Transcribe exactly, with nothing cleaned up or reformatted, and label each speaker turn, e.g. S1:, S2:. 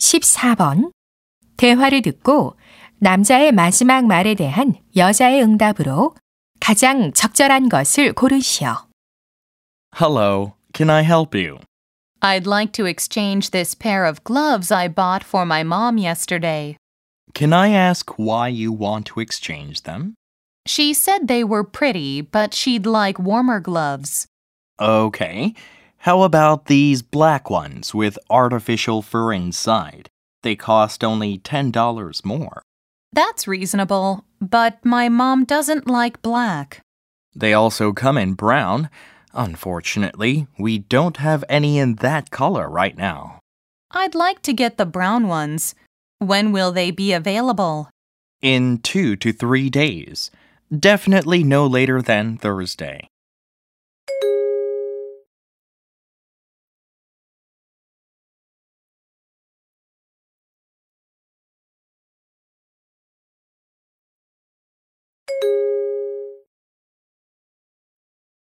S1: 십사 번. 대화를 듣고 남자의 마지막 말에 대한 여자의 응답으로 가장 적절한 것을 고르시오.
S2: Hello, can I help you?
S3: I'd like to exchange this pair of gloves I bought for my mom yesterday.
S2: Can I ask why you want to exchange them?
S3: She said they were pretty, but she'd like warmer gloves.
S2: Okay. How about these black ones with artificial fur inside? They cost only ten dollars more.
S3: That's reasonable, but my mom doesn't like black.
S2: They also come in brown. Unfortunately, we don't have any in that color right now.
S3: I'd like to get the brown ones. When will they be available?
S2: In two to three days. Definitely no later than Thursday.